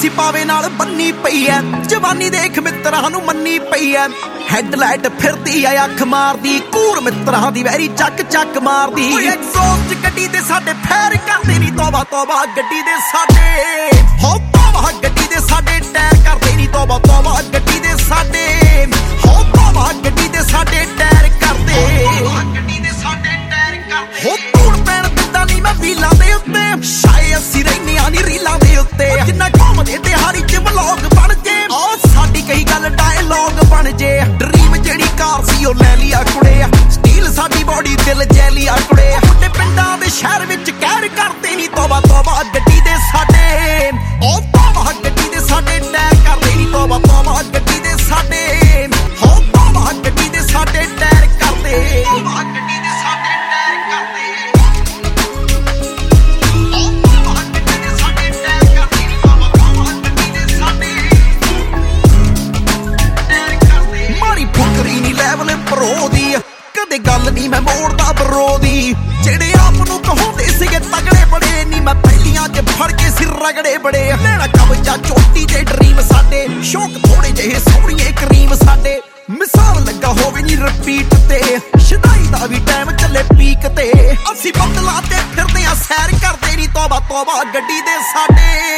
ਦੇਸੀ ਪਾਵੇ ਨਾਲ ਬੰਨੀ ਪਈ ਐ ਜਵਾਨੀ ਦੇਖ ਮਿੱਤਰਾਂ ਨੂੰ ਮੰਨੀ ਪਈ ਐ ਹੈਡਲਾਈਟ ਫਿਰਦੀ ਆ ਅੱਖ ਮਾਰਦੀ ਕੂਰ ਮਿੱਤਰਾਂ ਦੀ ਵੈਰੀ ਚੱਕ ਚੱਕ ਮਾਰਦੀ ਓਏ ਐਗਜ਼ੌਸਟ ਗੱਡੀ ਦੇ ਸਾਡੇ ਫੈਰ ਕਰਦੇ ਨੀ ਤੋਬਾ ਤੋਬਾ ਗੱਡੀ ਦੇ ਸਾਡੇ ਹੋ ਤੋਬਾ ਗੱਡੀ ਦੇ ਸਾਡੇ ਟਾਇਰ ਕਰਦੇ ਨੀ ਤੋਬਾ ਤੋਬਾ ਗੱਡੀ ਦੇ ਸਾਡੇ ਹੋ ਤੋਬਾ ਗੱਡੀ ਦੇ ਸਾਡੇ ਟਾਇਰ ਕਰਦੇ ਗੱਡੀ ਦੇ ਸਾਡੇ ਟਾਇਰ ਕਰਦੇ ਹੋ ਧੂੜ ਪੈਣ ਦਿੰਦਾ ਨੀ ਮੈਂ ਵੀਲਾਂ ਦੇ ਉੱਤੇ ਸ਼ਾਇਦ ਅਸੀਂ ਰਹਿੰਦੀਆਂ ਨੀ ਰੀਲਾਂ ਦੇ ਉੱਤੇ ਜਿੰਨਾ ਘੁੰਮਦੇ ਦਿਹਾੜੀ ਚ ਵਲੌਗ ਬਣ ਜੇ ਉਹ ਸਾਡੀ ਕਈ ਗੱਲ ਡਾਇਲੌਗ ਬਣ ਜੇ ਡਰੀਮ ਜਿਹੜੀ ਕਾਰ ਸੀ ਉਹ ਲੈ ਲਿਆ ਕੁੜੇ ਸਟੀਲ ਸਾਡੀ ਬੋਡੀ ਦਿਲ ਜੈਲੀਆ ਕੁੜੇ ਮੁੰਡੇ ਪਿੰਡਾਂ ਦੇ ਸ਼ਹਿਰ ਵਿੱਚ ਕਹਿਰ ਕਰਦੇ ਨੀ ਤੋਬਾ ਤੋਬਾ ਗੱਡੀ ਦੇ ਸਾਡੇ ਉਹ ਤੋਬਾ ਗੱਡੀ ਦੇ ਸਾਡੇ ਟਾਇਰ ਕਰਦੇ ਨੀ ਤੋਬਾ ਤੋਬਾ ਗੱਡੀ ਦੇ ਸਾਡੇ ਹੋ ਤੋਬਾ ਗੱਡੀ ਦੇ ਸਾਡੇ ਟਾਇਰ ਕਰਦੇ ਤੋਬਾ ਗੱਡੀ ਦੇ ਸਾਡੇ ਟਾਇਰ ਕਰਦੇ ਪ੍ਰੋ ਦੀ ਕਦੇ ਗੱਲ ਨੀ ਮੈਂ ਮੋੜਦਾ ਬਰੋ ਦੀ ਜਿਹੜੇ ਆਪ ਨੂੰ ਕਹਾਉਂਦੇ ਸੀਗੇ ਤਗੜੇ ਬੜੇ ਨੀ ਮੈਂ ਪਹਿਲੀਆਂ ਚ ਫੜ ਕੇ ਸਿਰ ਰਗੜੇ ਬੜੇ ਲੈਣਾ ਕਬਜਾ ਚੋਟੀ ਤੇ ਡਰੀਮ ਸਾਡੇ ਸ਼ੌਕ ਥੋੜੇ ਜਿਹੇ ਸੋਹਣੀਏ ਕਰੀਮ ਸਾਡੇ ਮਿਸਾਲ ਲੱਗਾ ਹੋਵੇ ਨੀ ਰਿਪੀਟ ਤੇ ਸ਼ਦਾਈ ਦਾ ਵੀ ਟਾਈਮ ਚੱਲੇ ਪੀਕ ਤੇ ਅਸੀਂ ਬਦਲਾ ਤੇ ਫਿਰਦੇ ਆ ਸੈਰ ਕਰਦੇ ਨੀ ਤੋਬਾ ਤੋਬਾ ਗੱਡੀ ਦੇ ਸਾਡੇ